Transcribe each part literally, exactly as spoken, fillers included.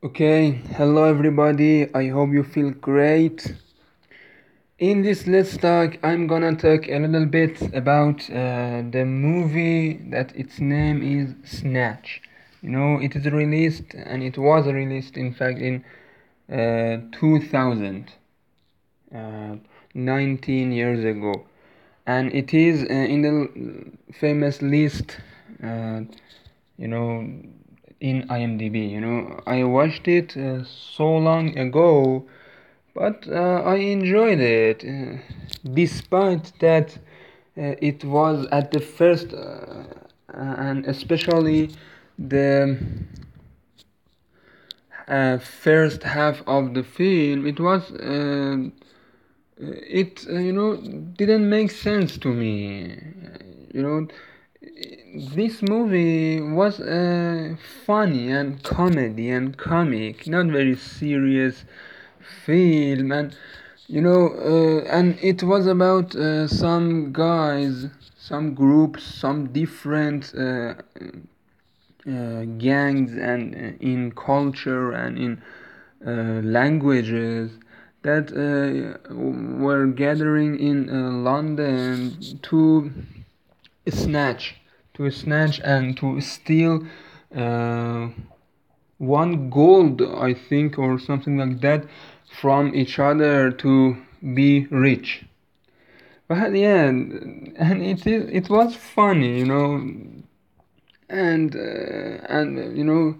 Okay, hello everybody. I hope you feel great. In this Let's Talk, I'm gonna talk a little bit about uh, the movie that its name is Snatch. You know, it is released and it was released, in fact, in uh, two thousand, uh, nineteen years ago, and it is uh, in the famous list, uh, you know, in IMDb. You know, I watched it uh, so long ago, but uh, I enjoyed it, uh, despite that uh, it was at the first, uh, and especially the uh, first half of the film. It was, uh, it uh, you know, didn't make sense to me. You know, this movie was uh, funny and comedy and comic, not very serious film, and you know, uh, and it was about uh, some guys, some groups, some different uh, uh, gangs, and uh, in culture and in uh, languages that uh, were gathering in uh, London to snatch, to snatch and to steal uh, one gold, I think, or something like that, from each other to be rich. But yeah, and it is it was funny, you know, and uh, and you know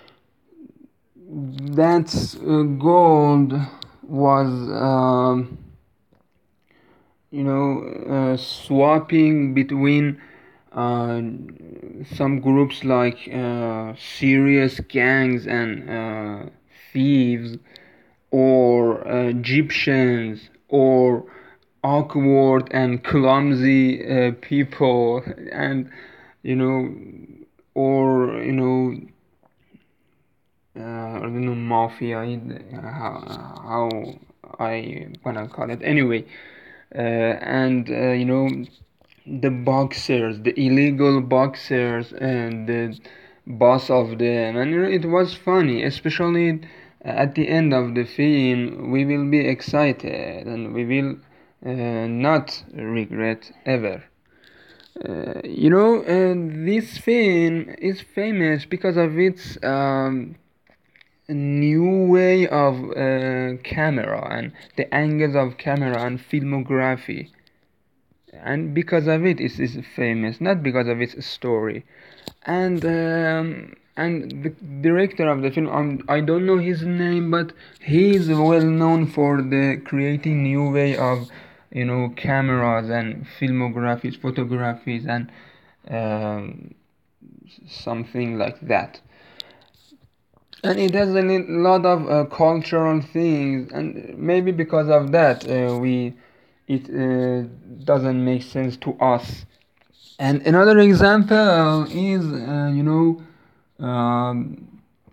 that uh, gold was um, you know uh, swapping between uh, some groups like uh, serious gangs and uh, thieves, or uh, Egyptians, or awkward and clumsy uh, people, and you know, or you know, uh, I don't know, mafia, uh, how, how I wanna call it. Anyway, uh, and uh, you know, the boxers, the illegal boxers, and the boss of them, and you know, it was funny, especially at the end of the film. We will be excited and we will uh, not regret ever. Uh, you know, uh, this film is famous because of its um, new way of uh, camera and the angles of camera and filmography, and because of it it is famous, not because of its story. And um, and the director of the film, um, I don't know his name, but he is well known for the creating new way of, you know, cameras and filmographies, photographies, and um, something like that. And it has a lot of uh, cultural things, and maybe because of that uh, we it uh, doesn't make sense to us. And another example is, uh, you know, um,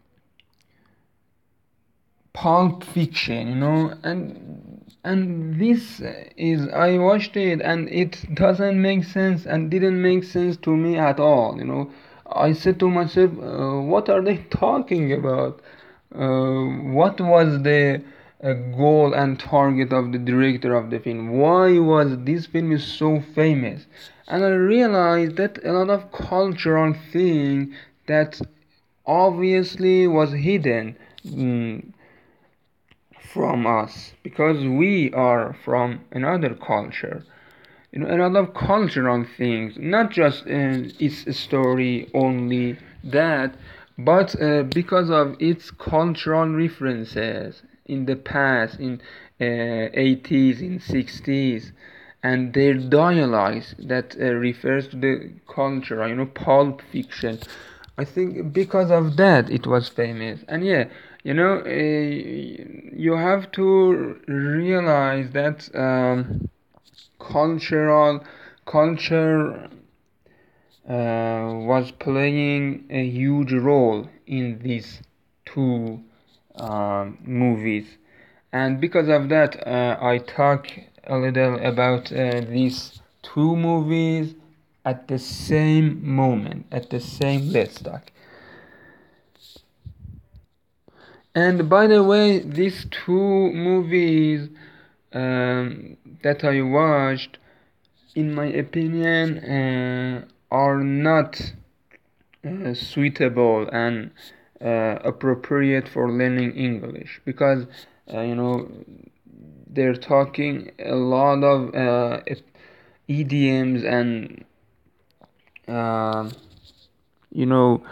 Pulp Fiction, you know, and and this is, I watched it and it doesn't make sense and didn't make sense to me at all. You know, I said to myself, uh, what are they talking about? Uh, what was the uh, goal and target of the director of the film? Why was this film is so famous? And I realized that a lot of cultural thing that obviously was hidden, mm, from us, because we are from another culture. You know, a lot of cultural things, not just uh, its story only that, but uh, because of its cultural references in the past, in uh, eighties, in sixties, and their dialogues that uh, refers to the culture, you know, Pulp Fiction. I think because of that it was famous. And yeah, you know, uh, you have to realize that um, cultural culture uh, was playing a huge role in these two um, movies. And because of that, uh, I talk a little about uh, these two movies at the same moment, at the same let's talk. And by the way, these two movies um, that I watched, in my opinion, uh, are not uh, suitable and uh, appropriate for learning English, because uh, you know they're talking a lot of uh, idioms and uh, you know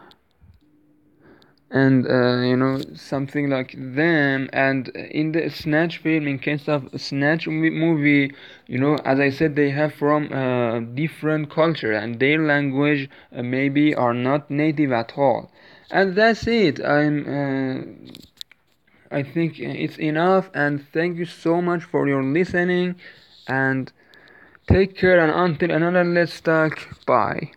and uh, you know something like them. And in the Snatch film, in case of Snatch movie, you know as I said, they have from uh, different culture, and their language uh, maybe are not native at all. And that's it. I'm uh, I think it's enough, and thank you so much for your listening, and take care, and until another Let's Talk, bye.